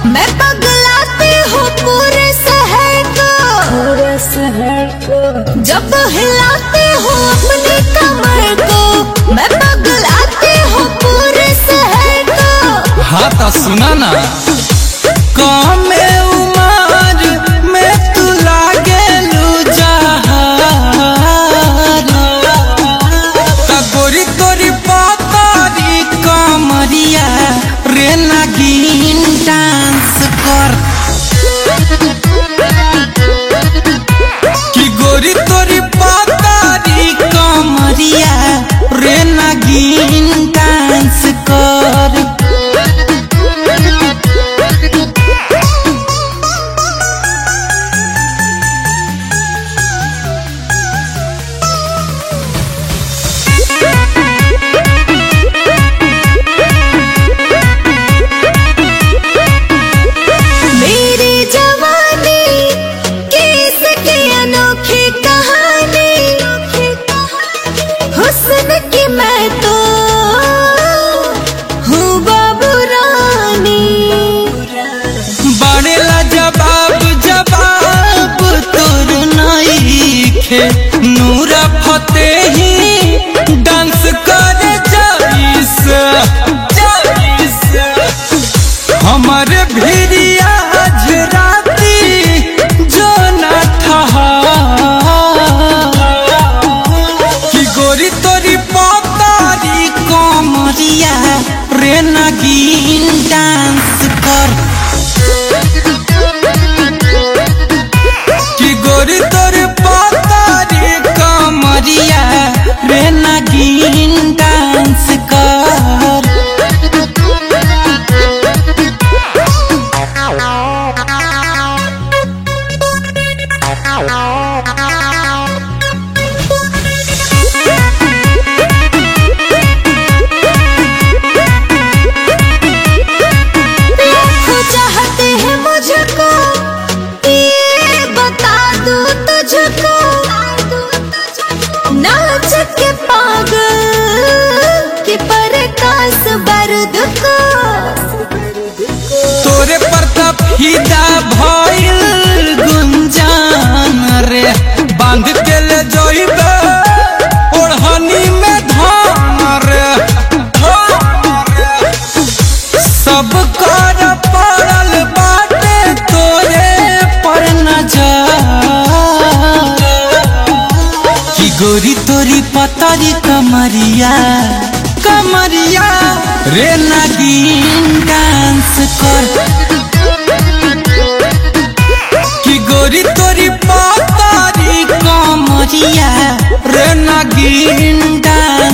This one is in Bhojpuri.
मैं पगलाती हूँ पूरे शहर को जब हिलाती हूँ अपनी कमर को। मैं पगलाती हूँ पूरे शहर को। हाँ तो सुना ना, कमे उमर में तू लागेलू जहान, गोरी तोरी पतरी कमरिया रे नागिन डांस कर। कि गोरी तोरी पतरी कमरिया रे नागिन डांस कर। मैं तो हूँ बाबू रानी। बड़ेला जवाब तोर नइखे, नूरा फतेही डांस करे जाइस हमारे भिरिया झराती जो न ठहा। कि गोरी तोरी पतारी कमरिया रे नागिन डांस कर। कि गोरी तोरी पतारी कमरिया रे नागिन डांस कर। चाहते हैं मुझको ये बता दूं तुझको, नाच के पागल कि प्रकाश बारूद को। तोरे पर फिदा भइल गुंजान रे, बांध के ले जइबे ओढ़नी में धान रे। सब कर पड़ल बाटे तोरे पर नजर। कि गोरी तोरी पतरी कमरिया रे नागिन डांस कर। कि गोरी तोरी पतरी कमरिया रे नागिन डांस